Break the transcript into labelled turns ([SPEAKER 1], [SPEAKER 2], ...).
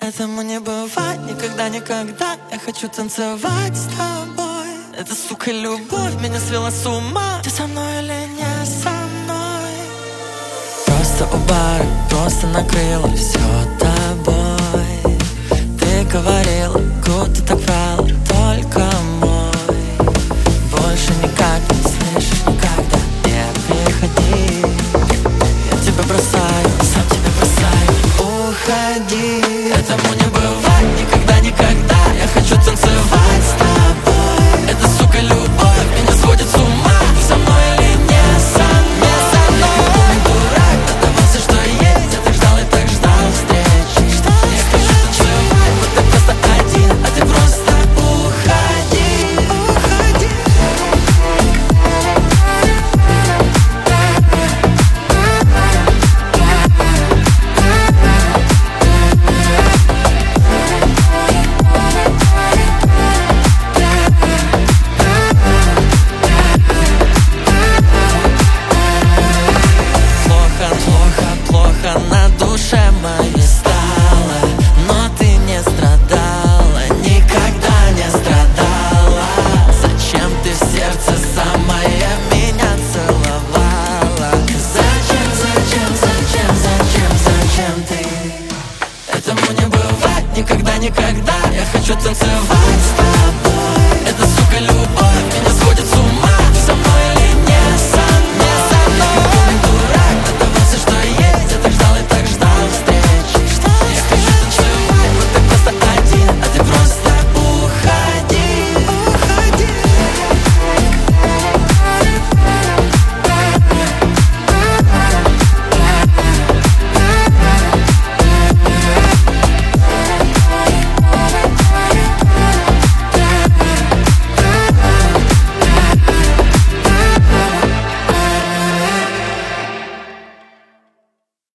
[SPEAKER 1] Этому не бывать никогда, никогда. Я хочу танцевать с тобой. Эта, сука, любовь меня свела с ума. Ты со мной или не со мной? Просто у бара, просто накрыла все тобой. Ты говорила, будто так врала, только мой. Больше никак не слышишь, никогда не приходи. Я тебя бросаю, сам тебя бросаю. Уходи. Этому не бывать никогда, никогда. Я хочу танцевать с тобой. Эта, сука, любовь меня сводит с ума. Ты со мной или не со мной? Я как полный дурак, отдавал все, что есть. Я так ждал и так ждал встречи. Я хочу танцевать, вот ты просто один, а ты просто уходи. Уходи. Плохо на душе моей стало, но ты не страдала, никогда не страдала. Зачем ты в сердце самое меня целовала? Зачем ты? Этому не бывать никогда, никогда. Я хочу танцевать с тобой.